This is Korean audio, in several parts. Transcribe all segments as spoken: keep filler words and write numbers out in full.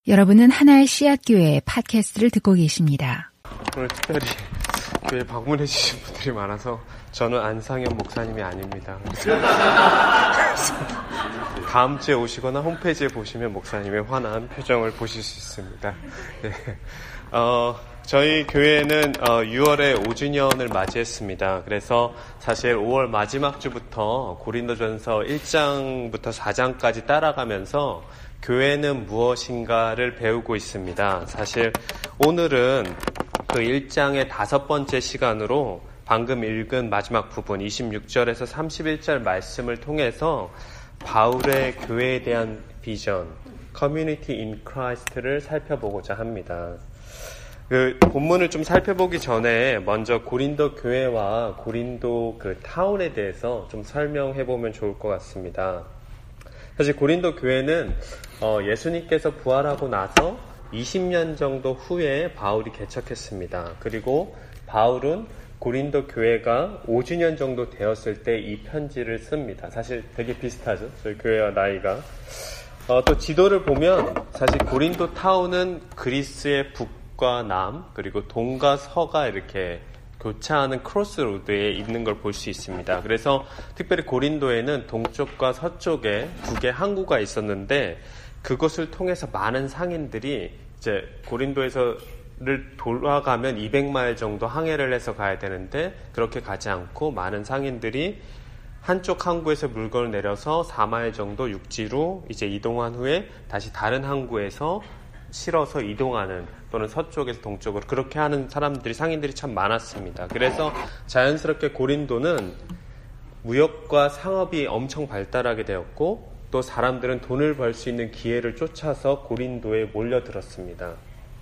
여러분은 하나의 씨앗교회의 팟캐스트를 듣고 계십니다. 오늘 특별히 교회 방문해 주신 분들이 많아서 저는 안상현 목사님이 아닙니다. 다음 주에 오시거나 홈페이지에 보시면 목사님의 환한 표정을 보실 수 있습니다. 네. 어, 저희 교회는 어, 유월에 오 주년을 맞이했습니다. 그래서 사실 오월 마지막 주부터 고린도전서 일 장부터 사 장까지 따라가면서 교회는 무엇인가를 배우고 있습니다. 사실 오늘은 그 일 장의 다섯 번째 시간으로 방금 읽은 마지막 부분 이십육 절에서 삼십일 절 말씀을 통해서 바울의 교회에 대한 비전, Community in Christ를 살펴보고자 합니다. 그 본문을 좀 살펴보기 전에 먼저 고린도 교회와 고린도 그 타운에 대해서 좀 설명해 보면 좋을 것 같습니다. 사실 고린도 교회는 어, 예수님께서 부활하고 나서 이십 년 정도 후에 바울이 개척했습니다. 그리고 바울은 고린도 교회가 오 주년 정도 되었을 때 이 편지를 씁니다. 사실 되게 비슷하죠. 저희 교회와 나이가. 어, 또 지도를 보면 사실 고린도 타운은 그리스의 북과 남 그리고 동과 서가 이렇게 교차하는 크로스로드에 있는 걸 볼 수 있습니다. 그래서 특별히 고린도에는 동쪽과 서쪽에 두 개 항구가 있었는데 그것을 통해서 많은 상인들이 이제 고린도에서를 돌아가면 이백 마일 정도 항해를 해서 가야 되는데 그렇게 가지 않고 많은 상인들이 한쪽 항구에서 물건을 내려서 사 마일 정도 육지로 이제 이동한 후에 다시 다른 항구에서 실어서 이동하는 또는 서쪽에서 동쪽으로 그렇게 하는 사람들이 상인들이 참 많았습니다. 그래서 자연스럽게 고린도는 무역과 상업이 엄청 발달하게 되었고 또 사람들은 돈을 벌 수 있는 기회를 쫓아서 고린도에 몰려들었습니다.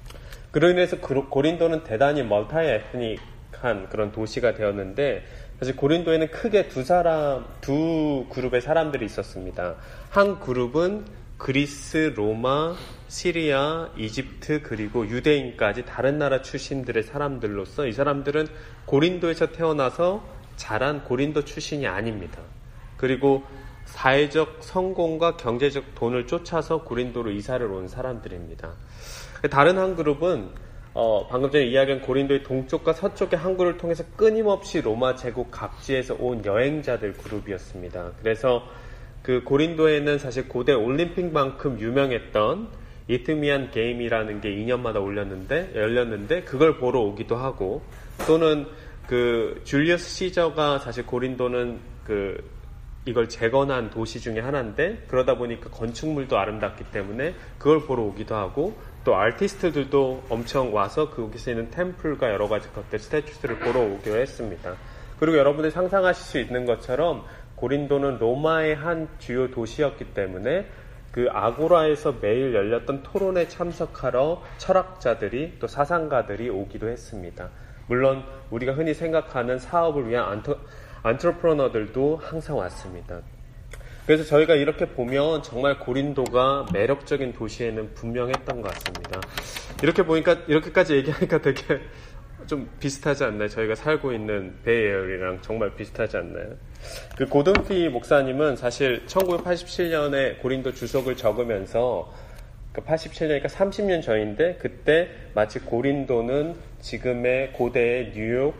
그로 인해서 고린도는 대단히 멀티 에트닉한 그런 도시가 되었는데 사실 고린도에는 크게 두 사람, 두 그룹의 사람들이 있었습니다. 한 그룹은 그리스, 로마, 시리아, 이집트 그리고 유대인까지 다른 나라 출신들의 사람들로서 이 사람들은 고린도에서 태어나서 자란 고린도 출신이 아닙니다. 그리고 사회적 성공과 경제적 돈을 쫓아서 고린도로 이사를 온 사람들입니다. 다른 한 그룹은 어, 방금 전에 이야기한 고린도의 동쪽과 서쪽의 항구를 통해서 끊임없이 로마 제국 각지에서 온 여행자들 그룹이었습니다. 그래서 그 고린도에는 사실 고대 올림픽만큼 유명했던 이트미안 게임이라는 게 이 년마다 올렸는데 열렸는데 그걸 보러 오기도 하고 또는 그 줄리어스 시저가 사실 고린도는 그 이걸 재건한 도시 중에 하나인데 그러다 보니까 건축물도 아름답기 때문에 그걸 보러 오기도 하고 또 아티스트들도 엄청 와서 거기서 있는 템플과 여러 가지 것들 스태츄들을 보러 오기로 했습니다. 그리고 여러분들이 상상하실 수 있는 것처럼 고린도는 로마의 한 주요 도시였기 때문에 그 아고라에서 매일 열렸던 토론에 참석하러 철학자들이 또 사상가들이 오기도 했습니다. 물론 우리가 흔히 생각하는 사업을 위한 안토, 안트로프러너들도 항상 왔습니다. 그래서 저희가 이렇게 보면 정말 고린도가 매력적인 도시에는 분명했던 것 같습니다. 이렇게 보니까 이렇게까지 얘기하니까 되게 좀 비슷하지 않나요? 저희가 살고 있는 베이에어리랑 정말 비슷하지 않나요? 그 고든피 목사님은 사실 천구백팔십칠 년에 고린도 주석을 적으면서 그 팔십칠 년이니까 삼십 년 전인데 그때 마치 고린도는 지금의 고대의 뉴욕,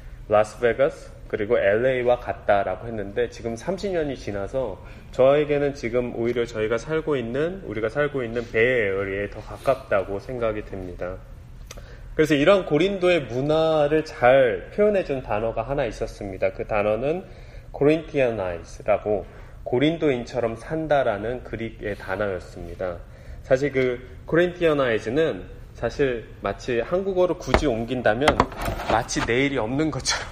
라스베가스 그리고 엘에이와 같다라고 했는데 지금 삼십 년이 지나서 저에게는 지금 오히려 저희가 살고 있는 우리가 살고 있는 베이에어리에 더 가깝다고 생각이 듭니다. 그래서 이런 고린도의 문화를 잘 표현해준 단어가 하나 있었습니다. 그 단어는 코린티아나이즈라고 고린도인처럼 산다라는 그릭의 단어였습니다. 사실 그 코린티아나이즈는 사실 마치 한국어로 굳이 옮긴다면 마치 내일이 없는 것처럼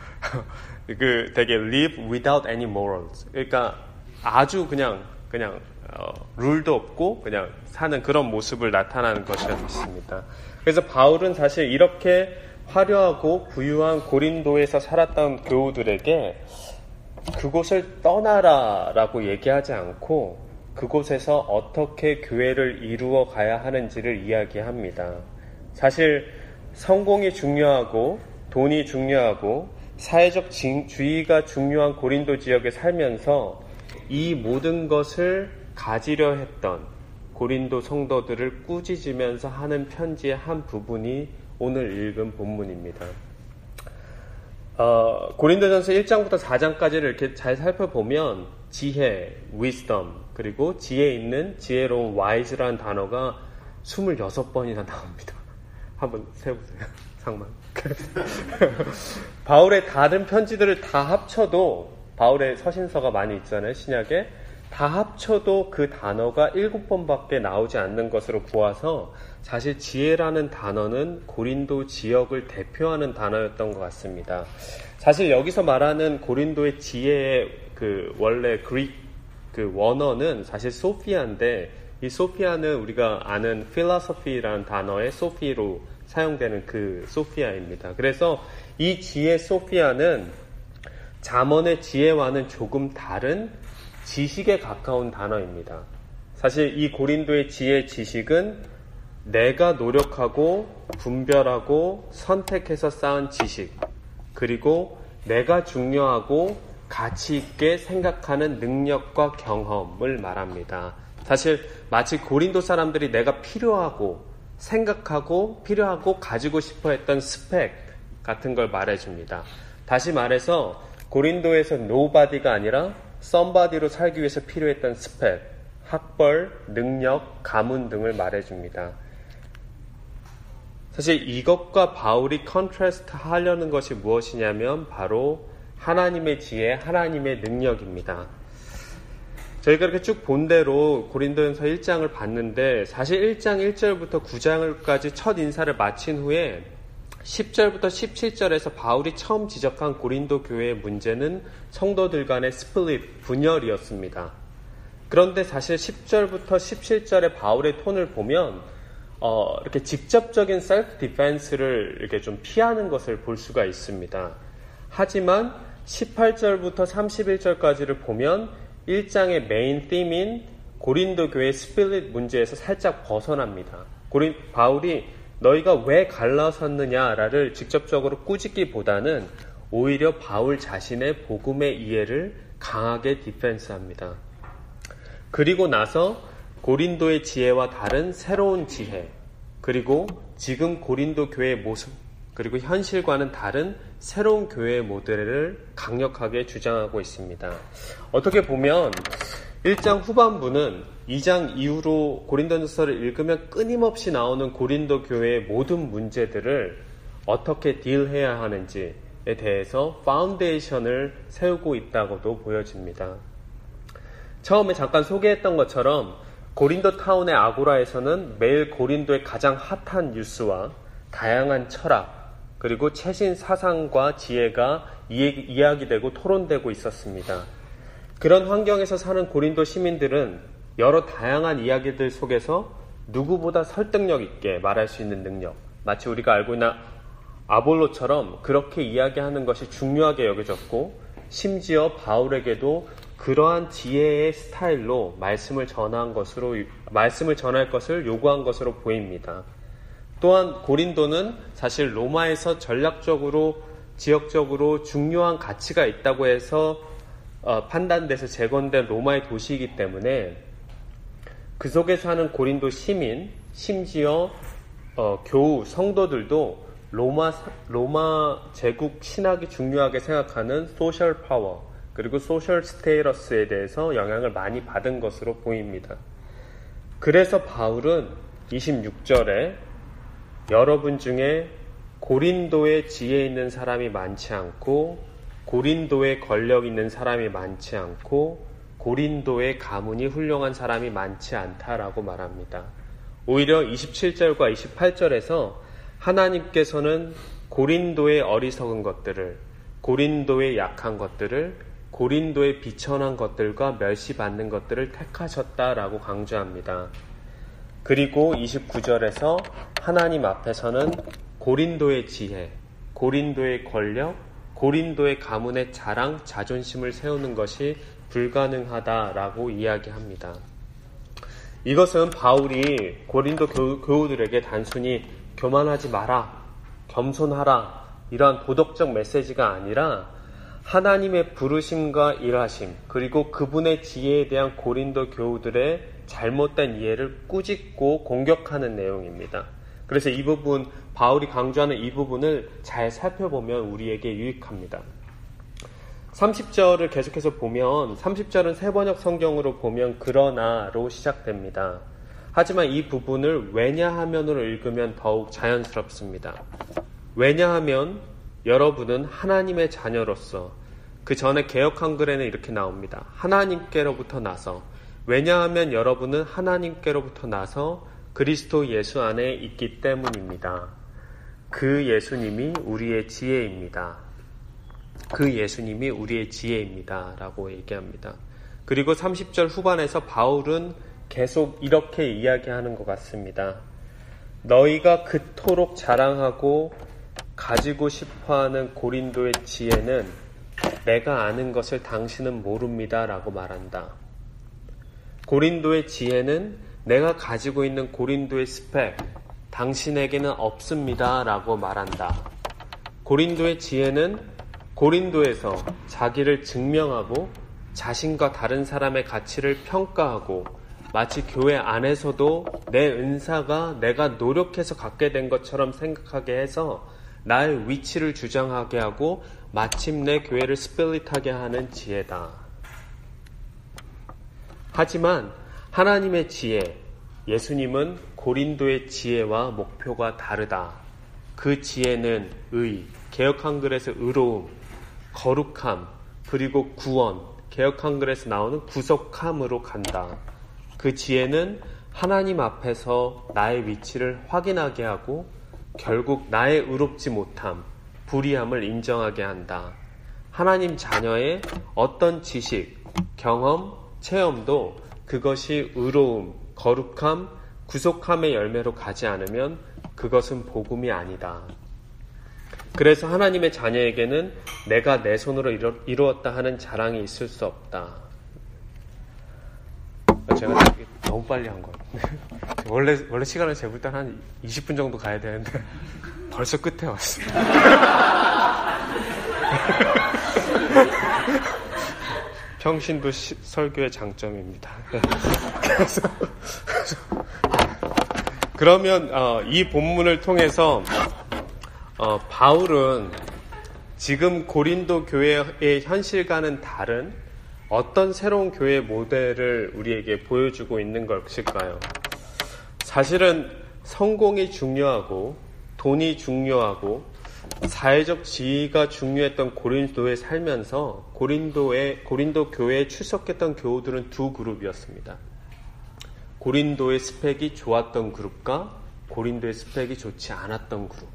그 되게 live without any morals. 그러니까 아주 그냥 그냥 어, 룰도 없고 그냥 사는 그런 모습을 나타나는 것이었습니다. 그래서 바울은 사실 이렇게 화려하고 부유한 고린도에서 살았던 교우들에게 그곳을 떠나라라고 얘기하지 않고 그곳에서 어떻게 교회를 이루어 가야 하는지를 이야기합니다. 사실 성공이 중요하고 돈이 중요하고 사회적 주의가 중요한 고린도 지역에 살면서 이 모든 것을 가지려 했던 고린도 성도들을 꾸짖으면서 하는 편지의 한 부분이 오늘 읽은 본문입니다. 어, 고린도전서 일 장부터 사 장까지를 이렇게 잘 살펴보면 지혜, wisdom, 그리고 지혜 있는 지혜로운 wise라는 단어가 스물여섯 번이나 나옵니다. 한번 세보세요. 상만. 바울의 다른 편지들을 다 합쳐도, 바울의 서신서가 많이 있잖아요, 신약에. 다 합쳐도 그 단어가 일곱 번밖에 나오지 않는 것으로 보아서 사실 지혜라는 단어는 고린도 지역을 대표하는 단어였던 것 같습니다. 사실 여기서 말하는 고린도의 지혜의 그 원래 그릭 그 원어는 사실 소피아인데, 이 소피아는 우리가 아는 philosophy라는 단어의 소피로 사용되는 그 소피아입니다. 그래서 이 지혜 소피아는 잠언의 지혜와는 조금 다른 지식에 가까운 단어입니다. 사실 이 고린도의 지혜 지식은 내가 노력하고 분별하고 선택해서 쌓은 지식, 그리고 내가 중요하고 가치 있게 생각하는 능력과 경험을 말합니다. 사실 마치 고린도 사람들이 내가 필요하고 생각하고 필요하고 가지고 싶어 했던 스펙 같은 걸 말해줍니다. 다시 말해서 고린도에서 nobody가 아니라 somebody로 살기 위해서 필요했던 스펙, 학벌, 능력, 가문 등을 말해줍니다. 사실 이것과 바울이 컨트라스트 하려는 것이 무엇이냐면 바로 하나님의 지혜, 하나님의 능력입니다. 저희가 이렇게 쭉 본 대로 고린도전서 일 장을 봤는데 사실 일 장 일 절부터 구 장까지 첫 인사를 마친 후에 십 절부터 십칠 절에서 바울이 처음 지적한 고린도 교회의 문제는 성도들 간의 스플릿, 분열이었습니다. 그런데 사실 십 절부터 십칠 절의 바울의 톤을 보면 어, 이렇게 직접적인 셀프 디펜스를 이렇게 좀 피하는 것을 볼 수가 있습니다. 하지만 십팔 절부터 삼십일 절까지를 보면 일 장의 메인 팀인 고린도 교회의 스플릿 문제에서 살짝 벗어납니다. 고린, 바울이 너희가 왜 갈라섰느냐를 직접적으로 꾸짖기보다는 오히려 바울 자신의 복음의 이해를 강하게 디펜스합니다. 그리고 나서 고린도의 지혜와 다른 새로운 지혜, 그리고 지금 고린도 교회의 모습, 그리고 현실과는 다른 새로운 교회의 모델을 강력하게 주장하고 있습니다. 어떻게 보면 일 장 후반부는 이 장 이후로 고린도전서를 읽으면 끊임없이 나오는 고린도 교회의 모든 문제들을 어떻게 딜해야 하는지에 대해서 파운데이션을 세우고 있다고도 보여집니다. 처음에 잠깐 소개했던 것처럼 고린도 타운의 아고라에서는 매일 고린도의 가장 핫한 뉴스와 다양한 철학, 그리고 최신 사상과 지혜가 이야기되고 토론되고 있었습니다. 그런 환경에서 사는 고린도 시민들은 여러 다양한 이야기들 속에서 누구보다 설득력 있게 말할 수 있는 능력, 마치 우리가 알고 있는 아볼로처럼 그렇게 이야기하는 것이 중요하게 여겨졌고, 심지어 바울에게도 그러한 지혜의 스타일로 말씀을 전한 것으로, 말씀을 전할 것을 요구한 것으로 보입니다. 또한 고린도는 사실 로마에서 전략적으로, 지역적으로 중요한 가치가 있다고 해서 어, 판단돼서 재건된 로마의 도시이기 때문에 그 속에 사는 고린도 시민, 심지어 어, 교우, 성도들도 로마, 로마 제국 신학이 중요하게 생각하는 소셜 파워, 그리고 소셜 스테이러스에 대해서 영향을 많이 받은 것으로 보입니다. 그래서 바울은 이십육 절에 여러분 중에 고린도에 지혜 있는 사람이 많지 않고 고린도에 권력 있는 사람이 많지 않고 고린도의 가문이 훌륭한 사람이 많지 않다라고 말합니다. 오히려 이십칠 절과 이십팔 절에서 하나님께서는 고린도의 어리석은 것들을, 고린도의 약한 것들을, 고린도의 비천한 것들과 멸시받는 것들을 택하셨다라고 강조합니다. 그리고 이십구 절에서 하나님 앞에서는 고린도의 지혜, 고린도의 권력, 고린도의 가문의 자랑, 자존심을 세우는 것이 불가능하다라고 이야기합니다. 이것은 바울이 고린도 교, 교우들에게 단순히 교만하지 마라, 겸손하라, 이러한 도덕적 메시지가 아니라 하나님의 부르심과 일하심, 그리고 그분의 지혜에 대한 고린도 교우들의 잘못된 이해를 꾸짖고 공격하는 내용입니다. 그래서 이 부분, 바울이 강조하는 이 부분을 잘 살펴보면 우리에게 유익합니다. 삼십 절을 계속해서 보면 삼십 절은 세번역 성경으로 보면 그러나로 시작됩니다. 하지만 이 부분을 왜냐하면으로 읽으면 더욱 자연스럽습니다. 왜냐하면 여러분은 하나님의 자녀로서, 그 전에 개역 한글에는 이렇게 나옵니다. 하나님께로부터 나서, 왜냐하면 여러분은 하나님께로부터 나서 그리스도 예수 안에 있기 때문입니다. 그 예수님이 우리의 지혜입니다. 그 예수님이 우리의 지혜입니다. 라고 얘기합니다. 그리고 삼십 절 후반에서 바울은 계속 이렇게 이야기하는 것 같습니다. 너희가 그토록 자랑하고 가지고 싶어하는 고린도의 지혜는 내가 아는 것을 당신은 모릅니다. 라고 말한다. 고린도의 지혜는 내가 가지고 있는 고린도의 스펙, 당신에게는 없습니다. 라고 말한다. 고린도의 지혜는 고린도에서 자기를 증명하고 자신과 다른 사람의 가치를 평가하고 마치 교회 안에서도 내 은사가 내가 노력해서 갖게 된 것처럼 생각하게 해서 나의 위치를 주장하게 하고 마침내 교회를 스플릿하게 하는 지혜다. 하지만 하나님의 지혜, 예수님은 고린도의 지혜와 목표가 다르다. 그 지혜는 의, 개역 한글에서 의로움, 거룩함, 그리고 구원, 개역 한글에서 나오는 구속함으로 간다. 그 지혜는 하나님 앞에서 나의 위치를 확인하게 하고 결국 나의 의롭지 못함, 불의함을 인정하게 한다. 하나님 자녀의 어떤 지식, 경험, 체험도 그것이 의로움, 거룩함, 구속함의 열매로 가지 않으면 그것은 복음이 아니다. 그래서 하나님의 자녀에게는 내가 내 손으로 이루, 이루었다 하는 자랑이 있을 수 없다. 제가 너무 빨리 한 거예요. 원래, 원래 시간을 재볼 때 한 이십 분 정도 가야 되는데 벌써 끝에 왔어요. 평신도 시, 설교의 장점입니다. 그래서, 그러면 어, 이 본문을 통해서 어, 바울은 지금 고린도 교회의 현실과는 다른 어떤 새로운 교회 모델을 우리에게 보여주고 있는 것일까요? 사실은 성공이 중요하고 돈이 중요하고 사회적 지위가 중요했던 고린도에 살면서 고린도의, 고린도 교회에 출석했던 교우들은 두 그룹이었습니다. 고린도의 스펙이 좋았던 그룹과 고린도의 스펙이 좋지 않았던 그룹.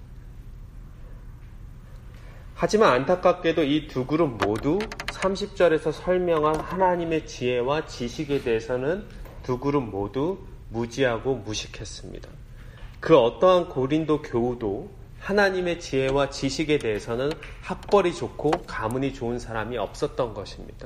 하지만 안타깝게도 이 두 그룹 모두 삼십 절에서 설명한 하나님의 지혜와 지식에 대해서는 두 그룹 모두 무지하고 무식했습니다. 그 어떠한 고린도 교우도 하나님의 지혜와 지식에 대해서는 학벌이 좋고 가문이 좋은 사람이 없었던 것입니다.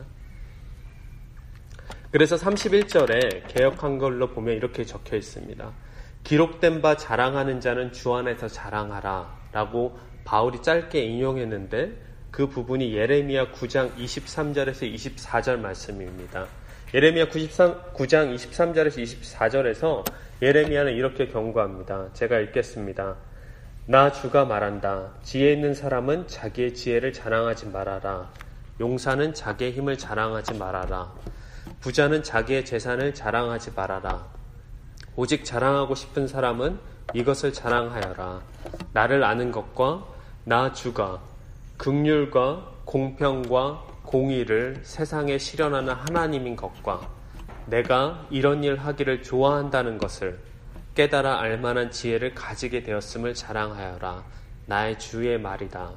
그래서 삼십일 절에 개역 한글로 보면 이렇게 적혀 있습니다. 기록된 바 자랑하는 자는 주 안에서 자랑하라 라고 바울이 짧게 인용했는데 그 부분이 예레미야 구 장 이십삼 절에서 이십사 절 말씀입니다. 예레미야 구 장 이십삼 절에서 이십사 절에서 예레미야는 이렇게 경고합니다. 제가 읽겠습니다. 나 주가 말한다. 지혜 있는 사람은 자기의 지혜를 자랑하지 말아라. 용사는 자기의 힘을 자랑하지 말아라. 부자는 자기의 재산을 자랑하지 말아라. 오직 자랑하고 싶은 사람은 이것을 자랑하여라. 나를 아는 것과 나 주가 긍휼과 공평과 공의를 세상에 실현하는 하나님인 것과 내가 이런 일 하기를 좋아한다는 것을 깨달아 알만한 지혜를 가지게 되었음을 자랑하여라. 나의 주의 말이다.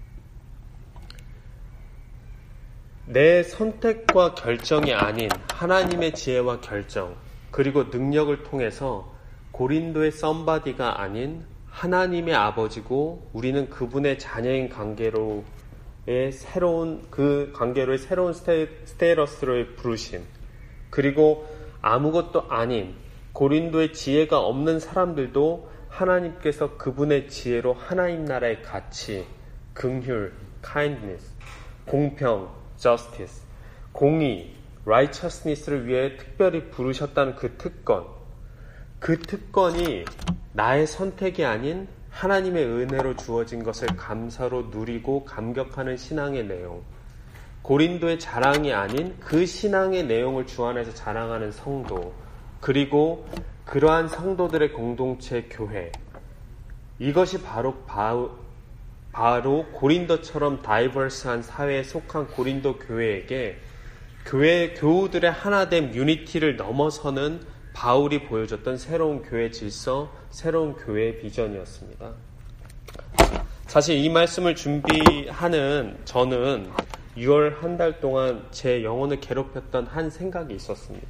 내 선택과 결정이 아닌 하나님의 지혜와 결정 그리고 능력을 통해서 고린도의 썸바디가 아닌 하나님의 아버지고 우리는 그분의 자녀인 관계로의 새로운 그 관계로의 새로운 스테, 스테러스로의 부르심 그리고 아무것도 아닌 고린도의 지혜가 없는 사람들도 하나님께서 그분의 지혜로 하나님 나라의 가치, 긍휼, kindness, 공평, justice, 공의, righteousness를 위해 특별히 부르셨다는 그 특권, 그 특권이 나의 선택이 아닌 하나님의 은혜로 주어진 것을 감사로 누리고 감격하는 신앙의 내용, 고린도의 자랑이 아닌 그 신앙의 내용을 주 안에서 자랑하는 성도, 그리고 그러한 성도들의 공동체 교회, 이것이 바로 바우, 바로 고린도처럼 다이버스한 사회에 속한 고린도 교회에게 교회 교우들의 하나됨 유니티를 넘어서는 바울이 보여줬던 새로운 교회 질서, 새로운 교회의 비전이었습니다. 사실 이 말씀을 준비하는 저는 유월 한 달 동안 제 영혼을 괴롭혔던 한 생각이 있었습니다.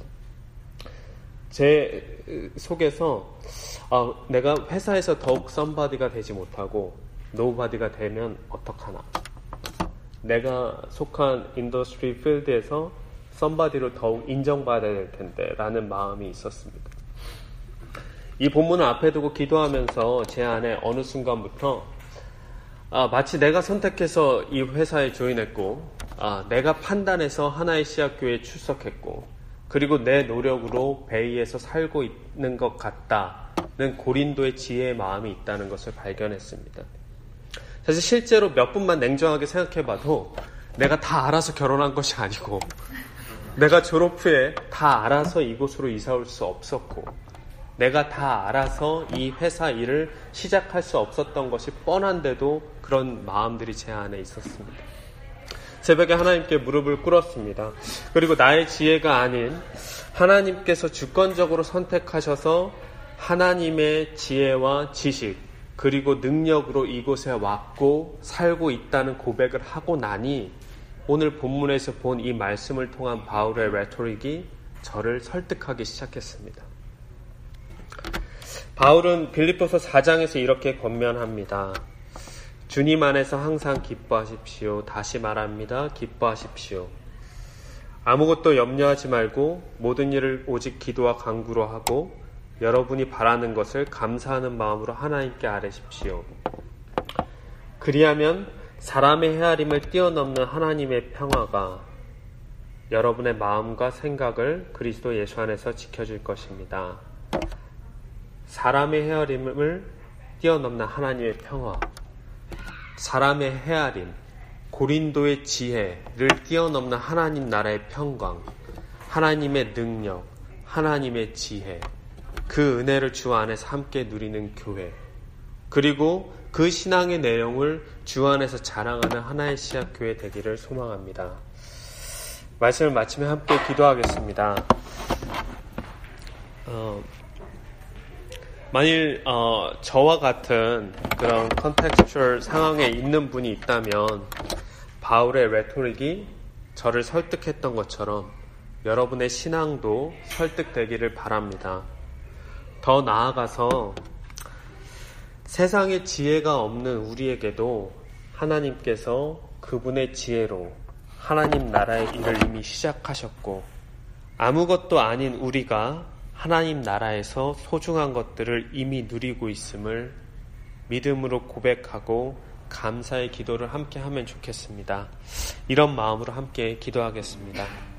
제 속에서 아, 내가 회사에서 더욱 somebody가 되지 못하고 nobody가 되면 어떡하나, 내가 속한 인더스트리 필드에서 somebody로 더욱 인정받아야 될 텐데 라는 마음이 있었습니다. 이 본문을 앞에 두고 기도하면서 제 안에 어느 순간부터 아, 마치 내가 선택해서 이 회사에 조인했고, 아, 내가 판단해서 하나의 씨앗교회에 출석했고, 그리고 내 노력으로 베이에서 살고 있는 것 같다는 고린도의 지혜의 마음이 있다는 것을 발견했습니다. 사실 실제로 몇 분만 냉정하게 생각해봐도 내가 다 알아서 결혼한 것이 아니고, 내가 졸업 후에 다 알아서 이곳으로 이사 올 수 없었고, 내가 다 알아서 이 회사 일을 시작할 수 없었던 것이 뻔한데도 그런 마음들이 제 안에 있었습니다. 새벽에 하나님께 무릎을 꿇었습니다. 그리고 나의 지혜가 아닌 하나님께서 주권적으로 선택하셔서 하나님의 지혜와 지식 그리고 능력으로 이곳에 왔고 살고 있다는 고백을 하고 나니 오늘 본문에서 본 이 말씀을 통한 바울의 레토릭이 저를 설득하기 시작했습니다. 바울은 빌립보서 사 장에서 이렇게 권면합니다. 주님 안에서 항상 기뻐하십시오. 다시 말합니다. 기뻐하십시오. 아무것도 염려하지 말고 모든 일을 오직 기도와 간구로 하고 여러분이 바라는 것을 감사하는 마음으로 하나님께 아뢰십시오. 그리하면 사람의 헤아림을 뛰어넘는 하나님의 평화가 여러분의 마음과 생각을 그리스도 예수 안에서 지켜줄 것입니다. 사람의 헤아림을 뛰어넘는 하나님의 평화, 사람의 헤아림, 고린도의 지혜를 뛰어넘는 하나님 나라의 평강, 하나님의 능력, 하나님의 지혜, 그 은혜를 주 안에서 함께 누리는 교회, 그리고 그 신앙의 내용을 주 안에서 자랑하는 하나의 씨앗교회 되기를 소망합니다. 말씀을 마치며 함께 기도하겠습니다. 어, 만일 어, 저와 같은 그런 컨텍스추얼 상황에 있는 분이 있다면 바울의 레토릭이 저를 설득했던 것처럼 여러분의 신앙도 설득되기를 바랍니다. 더 나아가서 세상의 지혜가 없는 우리에게도 하나님께서 그분의 지혜로 하나님 나라의 일을 이미 시작하셨고 아무것도 아닌 우리가 하나님 나라에서 소중한 것들을 이미 누리고 있음을 믿음으로 고백하고 감사의 기도를 함께 하면 좋겠습니다. 이런 마음으로 함께 기도하겠습니다.